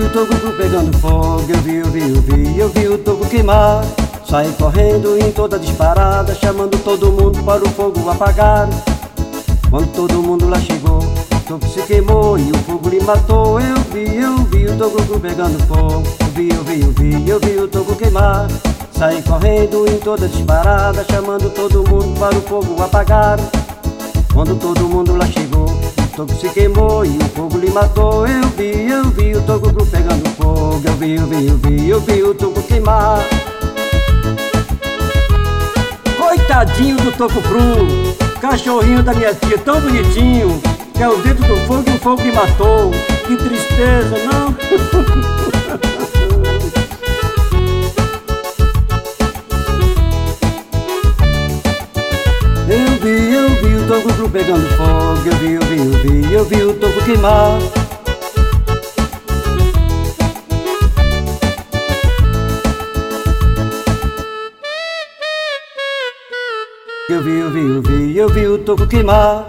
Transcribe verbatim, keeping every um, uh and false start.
o toco pegando fogo, eu vi, eu vi, eu vi, eu vi o toco queimar. Saí correndo em toda disparada, chamando todo mundo para o fogo apagar. Quando todo mundo lá chegou, o toco se queimou e o fogo lhe matou. Eu vi, eu vi o toco pegando fogo, eu vi, eu vi, eu vi, eu vi o toco queimar. Saí correndo em toda disparada, chamando todo mundo para o fogo apagar. Quando todo mundo lá chegou, o toco se queimou e o fogo lhe matou. Eu vi, eu vi o toco pegando fogo, eu vi, eu vi, eu vi, eu vi o toco queimar. Coitadinho do toco cru, cachorrinho da minha tia, tão bonitinho, caiu dentro do fogo e o fogo lhe matou. Que tristeza, não? Eu vi, eu vi o toco pegando fogo, eu vi, eu vi, eu vi, eu vi o toco queimar. Eu vi, eu vi, eu vi, eu vi o toco queimar.